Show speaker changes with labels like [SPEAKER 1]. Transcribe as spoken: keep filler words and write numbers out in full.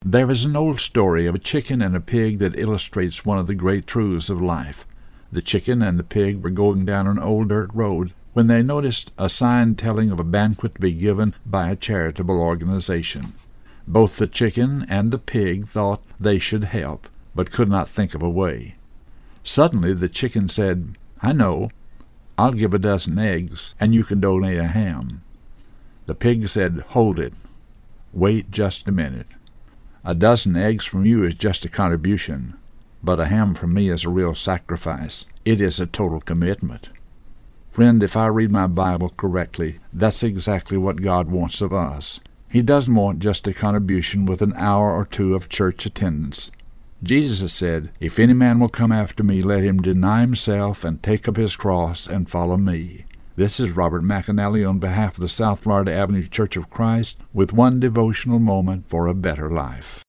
[SPEAKER 1] There is an old story of a chicken and a pig that illustrates one of the great truths of life. The chicken and the pig were going down an old dirt road when they noticed a sign telling of a banquet to be given by a charitable organization. Both the chicken and the pig thought they should help, but could not think of a way. Suddenly the chicken said, "I know. I'll give a dozen eggs, and you can donate a ham." The pig said, "Hold it. Wait just a minute. A dozen eggs from you is just a contribution, but a ham from me is a real sacrifice. It is a total commitment." Friend, if I read my Bible correctly, that's exactly what God wants of us. He doesn't want just a contribution with an hour or two of church attendance. Jesus said, "If any man will come after me, let him deny himself and take up his cross and follow me." This is Robert McAnally on behalf of the South Florida Avenue Church of Christ with one devotional moment for a better life.